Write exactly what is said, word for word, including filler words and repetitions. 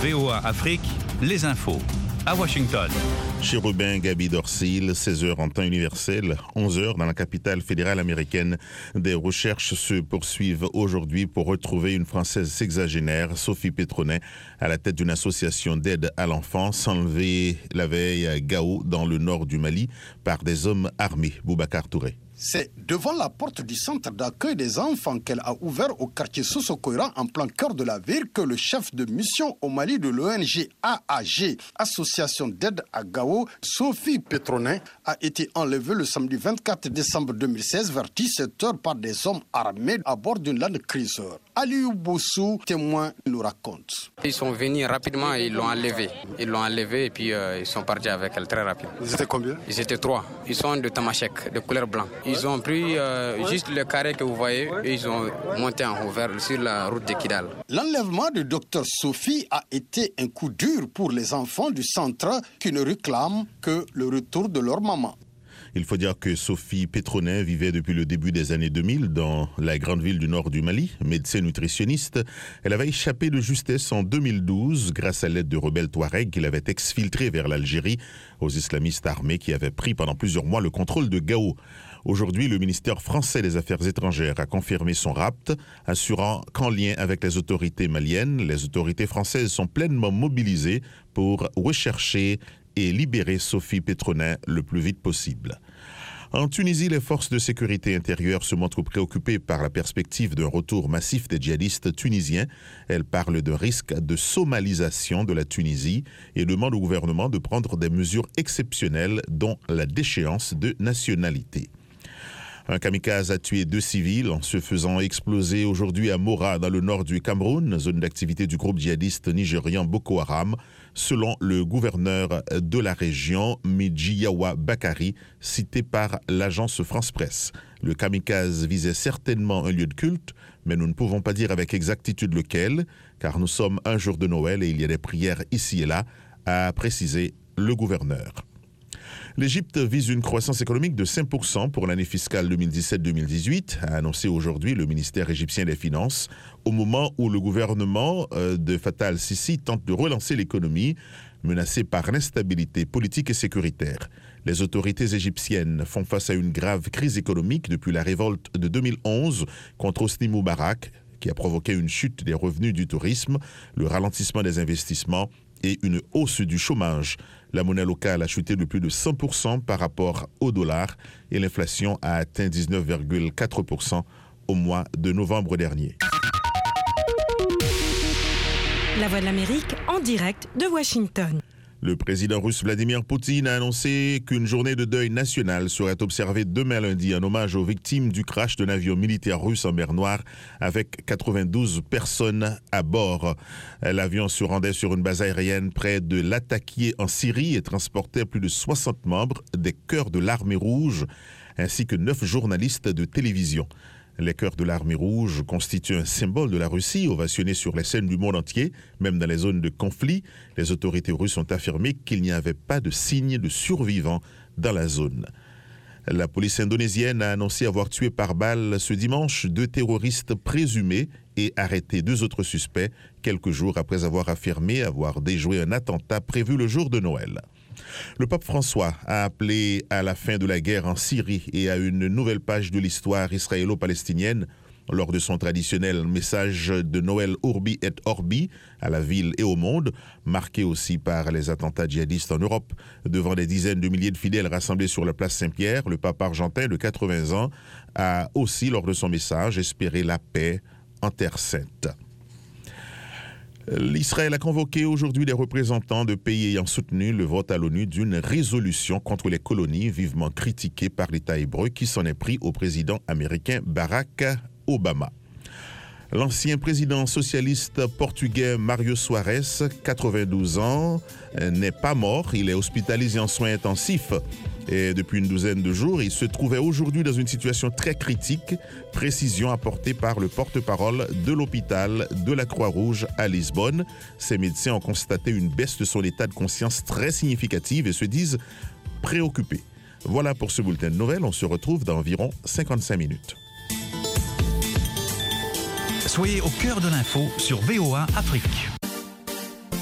V O A Afrique, les infos. À Washington. Chérubin Gaby Dorsil, seize heures en temps universel, onze heures dans la capitale fédérale américaine. Des recherches se poursuivent aujourd'hui pour retrouver une Française sexagénaire, Sophie Pétronet, à la tête d'une association d'aide à l'enfance, enlevée la veille à Gao, dans le nord du Mali, par des hommes armés. Boubacar Touré. C'est devant la porte du centre d'accueil des enfants qu'elle a ouvert au quartier Sosokoira, en plein cœur de la ville, que le chef de mission au Mali de l'O N G A A G, Association d'aide à Gao, Sophie Pétronet, a été enlevée le samedi vingt-quatre décembre deux mille seize vers dix-sept heures par des hommes armés à bord d'une Land Cruiser. Aliou Boussou, témoin, nous raconte. Ils sont venus rapidement et ils l'ont enlevée. Ils l'ont enlevée et puis euh, ils sont partis avec elle très rapidement. Ils étaient combien? Ils étaient trois. Ils sont de tamashek, de couleur blanc. Ils ont pris euh, juste le carré que vous voyez et ils ont monté en haut vers, sur la route de Kidal. L'enlèvement de docteur Sophie a été un coup dur pour les enfants du centre qui ne réclament que le retour de leur maman. Il faut dire que Sophie Pétronet vivait depuis le début des années deux mille dans la grande ville du nord du Mali, médecin nutritionniste. Elle avait échappé de justesse en deux mille douze grâce à l'aide de rebelles Touaregs qui l'avaient exfiltrée vers l'Algérie aux islamistes armés qui avaient pris pendant plusieurs mois le contrôle de Gao. Aujourd'hui, le ministère français des Affaires étrangères a confirmé son rapt, assurant qu'en lien avec les autorités maliennes, les autorités françaises sont pleinement mobilisées pour rechercher et libérer Sophie Pétronet le plus vite possible. En Tunisie, les forces de sécurité intérieure se montrent préoccupées par la perspective d'un retour massif des djihadistes tunisiens. Elles parlent de risque de somalisation de la Tunisie et demandent au gouvernement de prendre des mesures exceptionnelles, dont la déchéance de nationalité. Un kamikaze a tué deux civils en se faisant exploser aujourd'hui à Mora, dans le nord du Cameroun, zone d'activité du groupe djihadiste nigérian Boko Haram, selon le gouverneur de la région, Midjiyawa Bakari, cité par l'agence France Presse. Le kamikaze visait certainement un lieu de culte, mais nous ne pouvons pas dire avec exactitude lequel, car nous sommes un jour de Noël et il y a des prières ici et là, a précisé le gouverneur. L'Égypte vise une croissance économique de cinq pour cent pour l'année fiscale deux mille dix-sept deux mille dix-huit, a annoncé aujourd'hui le ministère égyptien des Finances, au moment où le gouvernement de Fattah al-Sisi tente de relancer l'économie, menacée par l'instabilité politique et sécuritaire. Les autorités égyptiennes font face à une grave crise économique depuis la révolte de deux mille onze contre Hosni Moubarak, qui a provoqué une chute des revenus du tourisme, le ralentissement des investissements et une hausse du chômage. La monnaie locale a chuté de plus de cent pour cent par rapport au dollar et l'inflation a atteint dix-neuf virgule quatre pour cent au mois de novembre dernier. La Voix de l'Amérique en direct de Washington. Le président russe Vladimir Poutine a annoncé qu'une journée de deuil national serait observée demain lundi en hommage aux victimes du crash d'un avion militaire russe en mer Noire avec quatre-vingt-douze personnes à bord. L'avion se rendait sur une base aérienne près de Latakia en Syrie et transportait plus de soixante membres des Chœurs de l'Armée Rouge ainsi que neuf journalistes de télévision. Les Chœurs de l'Armée Rouge constituent un symbole de la Russie, ovationné sur les scènes du monde entier, même dans les zones de conflit. Les autorités russes ont affirmé qu'il n'y avait pas de signes de survivants dans la zone. La police indonésienne a annoncé avoir tué par balle ce dimanche deux terroristes présumés et arrêté deux autres suspects, quelques jours après avoir affirmé avoir déjoué un attentat prévu le jour de Noël. Le pape François a appelé à la fin de la guerre en Syrie et à une nouvelle page de l'histoire israélo-palestinienne lors de son traditionnel message de Noël Urbi et Orbi à la ville et au monde, marqué aussi par les attentats djihadistes en Europe. Devant des dizaines de milliers de fidèles rassemblés sur la place Saint-Pierre, le pape argentin de quatre-vingts ans a aussi, lors de son message, espéré la paix en Terre Sainte. L'Israël a convoqué aujourd'hui des représentants de pays ayant soutenu le vote à l'ONU d'une résolution contre les colonies vivement critiquée par l'État hébreu qui s'en est pris au président américain Barack Obama. L'ancien président socialiste portugais Mário Soares, quatre-vingt-douze ans, n'est pas mort. Il est hospitalisé en soins intensifs. Et depuis une douzaine de jours, il se trouvait aujourd'hui dans une situation très critique. Précision apportée par le porte-parole de l'hôpital de la Croix-Rouge à Lisbonne. Ces médecins ont constaté une baisse de son état de conscience très significative et se disent préoccupés. Voilà pour ce bulletin de nouvelles. On se retrouve dans environ cinquante-cinq minutes. Soyez au cœur de l'info sur V O A Afrique.